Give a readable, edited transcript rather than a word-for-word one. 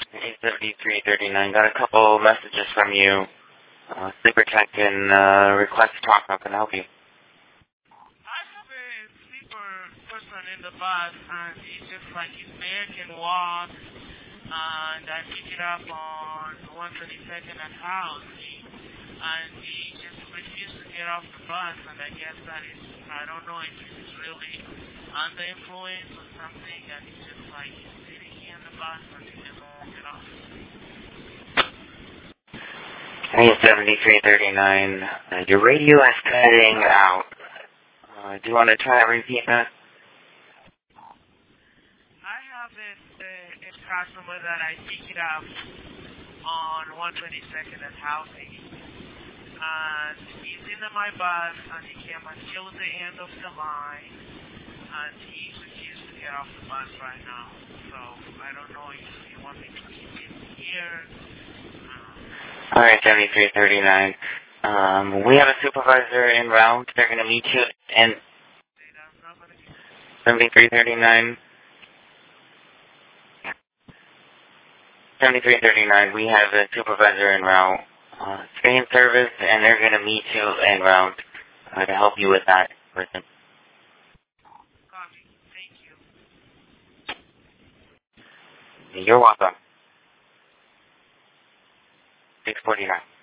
87339. Got a couple messages from you. Sleeper Tech and request to talk. How can I help you? I have a sleeper person in the bus, and he's just like his neck and walk, and I pick it up on 122nd and Housing, and he just refused to get off the bus, and I guess that is, I don't know if he's really under influence or something, and he's just like sitting here in the bus and he just won't get off. 87339. Your radio is cutting out. Do you want to try to repeat that? I have a customer that I pick it up on 122nd and Housing, and he's in my bus, and he came until the end of the line, and he refused to get off the bus right now. So I don't know if you want me to keep him here. Alright, 7339. We have a supervisor en route. They're going to meet you in 7339. 7339, we have a supervisor en route. Stay in service, and they're going to meet you en route to help you with that person. Copy. Thank you. You're welcome. 649.